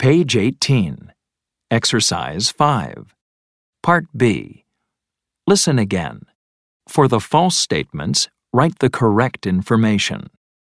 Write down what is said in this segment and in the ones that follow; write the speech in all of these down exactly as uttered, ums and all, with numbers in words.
Page eighteen. Exercise five. Part B. Listen again. For the false statements, write the correct information.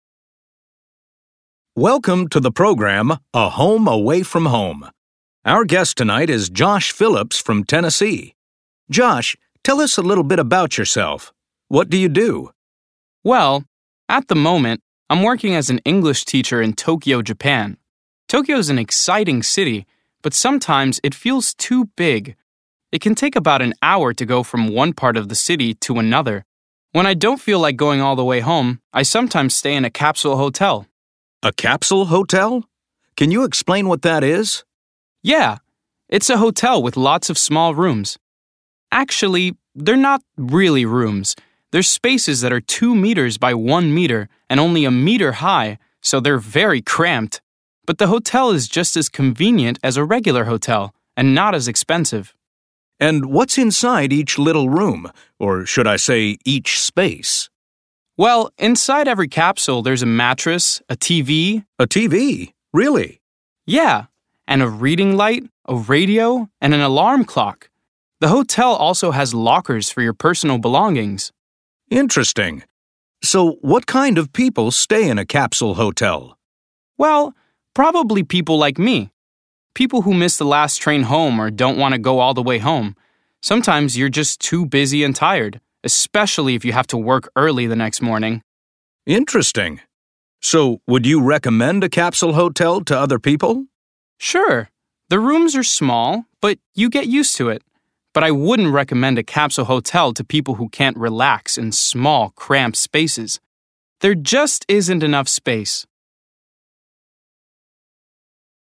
Welcome to the program, A Home Away from Home. Our guest tonight is Josh Phillips from Tennessee. Josh, tell us a little bit about yourself. What do you do? Well, at the moment, I'm working as an English teacher in Tokyo, Japan. Tokyo is an exciting city, but sometimes it feels too big. It can take about an hour to go from one part of the city to another. When I don't feel like going all the way home, I sometimes stay in a capsule hotel. A capsule hotel? Can you explain what that is? Yeah, it's a hotel with lots of small rooms. Actually, they're not really rooms. They're spaces that are two meters by one meter and only a meter high, so they're very cramped. But the hotel is just as convenient as a regular hotel and not as expensive. And what's inside each little room, or should I say each space? Well, inside every capsule there's a mattress, a T V. A T V? Really? Yeah, and a reading light, a radio, and an alarm clock. The hotel also has lockers for your personal belongings. Interesting. So what kind of people stay in a capsule hotel? Well, probably people like me. People who miss the last train home or don't want to go all the way home. Sometimes you're just too busy and tired, especially if you have to work early the next morning. Interesting. So, would you recommend a capsule hotel to other people? Sure. The rooms are small, but you get used to it. But I wouldn't recommend a capsule hotel to people who can't relax in small, cramped spaces. There just isn't enough space.